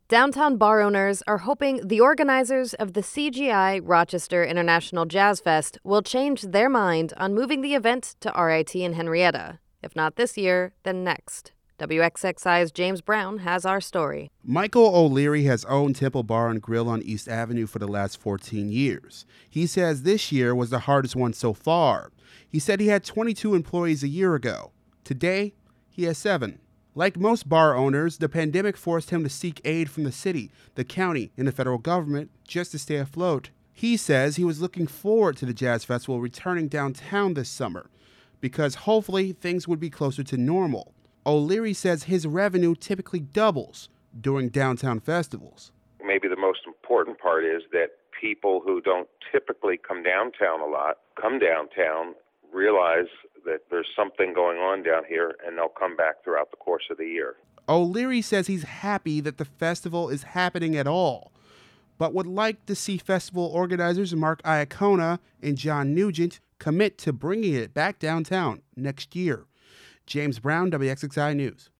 Downtown bar owners are hoping the organizers of the CGI Rochester International Jazz Fest will change their mind on moving the event to RIT in Henrietta. If not this year, then next. WXXI's James Brown has our story. Michael O'Leary has owned Temple Bar and Grill on East Avenue for the last 14 years. He says this year was the hardest one so far. He said he had 22 employees a year ago. Today, he has 7. Like most bar owners, the pandemic forced him to seek aid from the city, the county, and the federal government just to stay afloat. He says he was looking forward to the Jazz Festival returning downtown this summer because hopefully things would be closer to normal. O'Leary says his revenue typically doubles during downtown festivals. Maybe the most important part is that people who don't typically come downtown a lot come downtown, realize that there's something going on down here, and they'll come back throughout the course of the year. O'Leary says he's happy that the festival is happening at all, but would like to see festival organizers Mark Iacona and John Nugent commit to bringing it back downtown next year. James Brown, WXXI News.